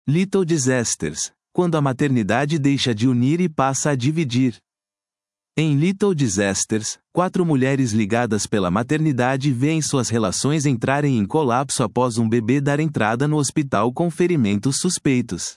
Little Disasters, quando a maternidade deixa de unir e passa a dividir. Em Little Disasters, 4 mulheres ligadas pela maternidade veem suas relações entrarem em colapso após um bebê dar entrada no hospital com ferimentos suspeitos.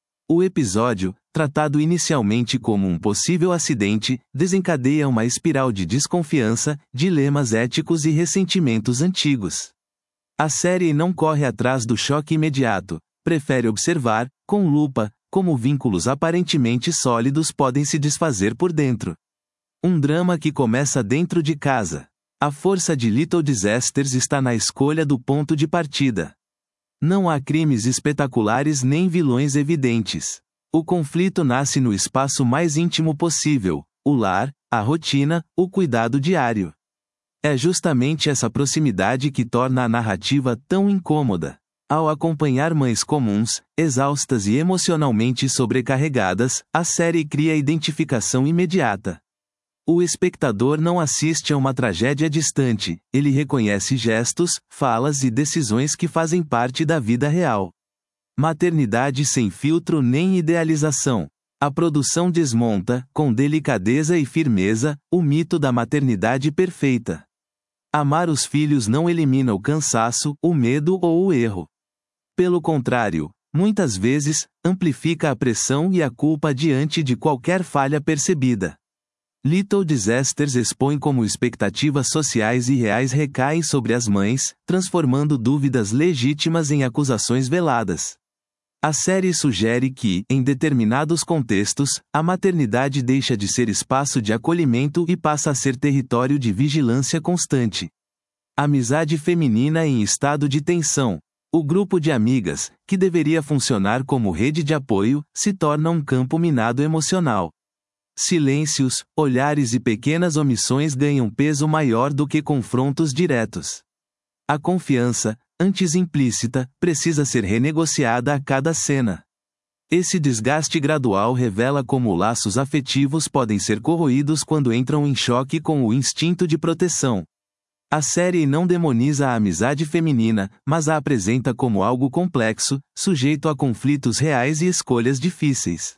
O episódio, tratado inicialmente como um possível acidente, desencadeia uma espiral de desconfiança, dilemas éticos e ressentimentos antigos. A série não corre atrás do choque imediato, prefere observar, com lupa, como vínculos aparentemente sólidos podem se desfazer por dentro. Um drama que começa dentro de casa. A força de Little Disasters está na escolha do ponto de partida. Não há crimes espetaculares nem vilões evidentes. O conflito nasce no espaço mais íntimo possível, o lar, a rotina, o cuidado diário. É justamente essa proximidade que torna a narrativa tão incômoda. Ao acompanhar mães comuns, exaustas e emocionalmente sobrecarregadas, a série cria identificação imediata. O espectador não assiste a uma tragédia distante, ele reconhece gestos, falas e decisões que fazem parte da vida real. Maternidade sem filtro nem idealização. A produção desmonta, com delicadeza e firmeza, o mito da maternidade perfeita. Amar os filhos não elimina o cansaço, o medo ou o erro. Pelo contrário, muitas vezes, amplifica a pressão e a culpa diante de qualquer falha percebida. Little Disasters expõe como expectativas sociais e reais recaem sobre as mães, transformando dúvidas legítimas em acusações veladas. A série sugere que, em determinados contextos, a maternidade deixa de ser espaço de acolhimento e passa a ser território de vigilância constante. Amizade feminina em estado de tensão. O grupo de amigas, que deveria funcionar como rede de apoio, se torna um campo minado emocional. Silêncios, olhares e pequenas omissões ganham peso maior do que confrontos diretos. A confiança, antes implícita, precisa ser renegociada a cada cena. Esse desgaste gradual revela como laços afetivos podem ser corroídos quando entram em choque com o instinto de proteção. A série não demoniza a amizade feminina, mas a apresenta como algo complexo, sujeito a conflitos reais e escolhas difíceis.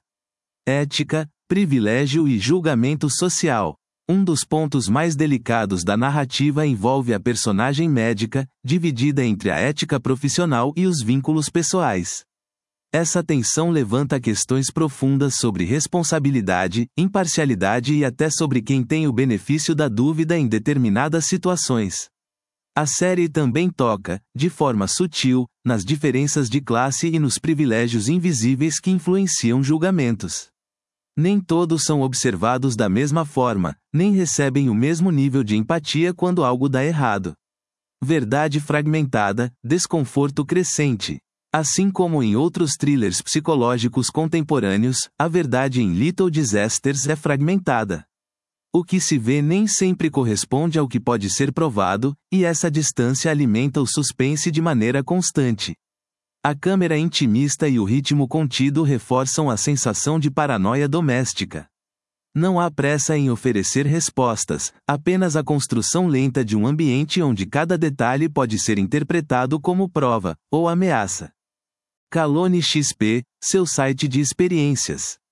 Ética, privilégio e julgamento social. Um dos pontos mais delicados da narrativa envolve a personagem médica, dividida entre a ética profissional e os vínculos pessoais. Essa tensão levanta questões profundas sobre responsabilidade, imparcialidade e até sobre quem tem o benefício da dúvida em determinadas situações. A série também toca, de forma sutil, nas diferenças de classe e nos privilégios invisíveis que influenciam julgamentos. Nem todos são observados da mesma forma, nem recebem o mesmo nível de empatia quando algo dá errado. Verdade fragmentada, desconforto crescente. Assim como em outros thrillers psicológicos contemporâneos, a verdade em Little Disasters é fragmentada. O que se vê nem sempre corresponde ao que pode ser provado, e essa distância alimenta o suspense de maneira constante. A câmera intimista e o ritmo contido reforçam a sensação de paranoia doméstica. Não há pressa em oferecer respostas, apenas a construção lenta de um ambiente onde cada detalhe pode ser interpretado como prova, ou ameaça. Calone XP, seu site de experiências.